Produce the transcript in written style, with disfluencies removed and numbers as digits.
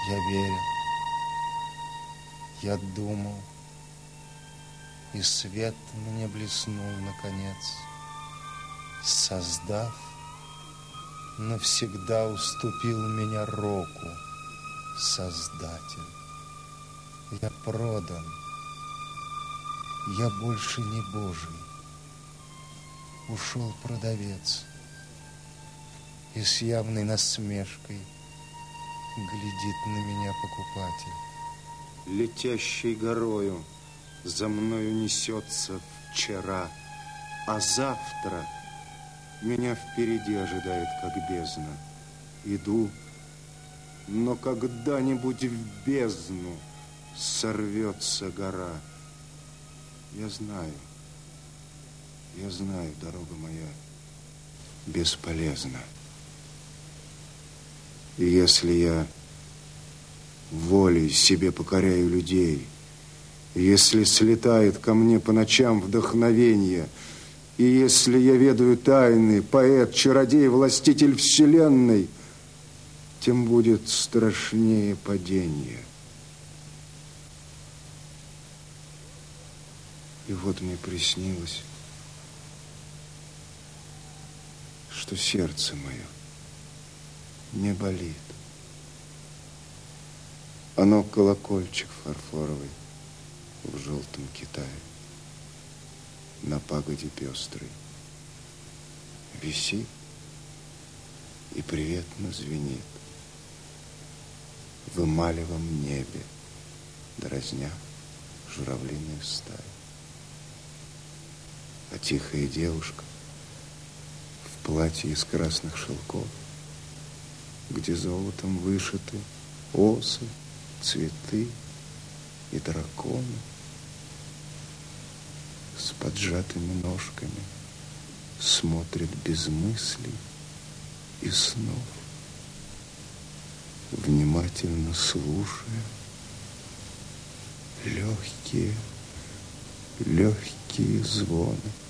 Я верил, я думал, и свет мне блеснул наконец, создав, навсегда уступил меня року Создатель. Я продан, я больше не Божий. Ушел продавец, и с явной насмешкой глядит на меня покупатель. Летящей горою за мною несется вчера, а завтра меня впереди ожидает, как бездна. Иду, но когда-нибудь в бездну сорвется гора. Я знаю, дорога моя бесполезна. И если я волей себе покоряю людей, если слетает ко мне по ночам вдохновение, и если я ведаю тайны, поэт, чародей, властитель вселенной, тем будет страшнее падение. И вот мне приснилось, что сердце мое не болит. Оно колокольчик фарфоровый в желтом Китае, на пагоде пестрой висит и приветно звенит в эмалевом небе, дразня журавлиную стаю. А тихая девушка в платье из красных шелков, где золотом вышиты осы, цветы и драконы, с поджатыми ножками смотрит без мыслей и снов, внимательно слушая легкие звоны.